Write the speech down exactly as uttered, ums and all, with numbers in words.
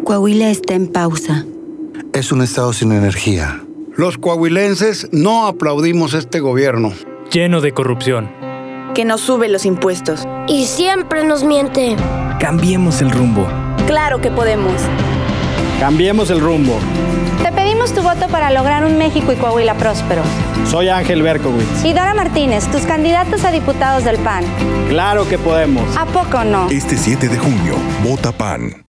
Coahuila está en pausa. Es un estado sin energía. Los coahuilenses no aplaudimos este gobierno. Lleno de corrupción. Que nos sube los impuestos. Y siempre nos miente. Cambiemos el rumbo. Claro que podemos. Cambiemos el rumbo. Te pedimos tu voto para lograr un México y Coahuila próspero. Soy Ángel Berkowitz. Y Dora Martínez, tus candidatos a diputados del P A N. Claro que podemos. ¿A poco no? Este siete de junio, vota P A N.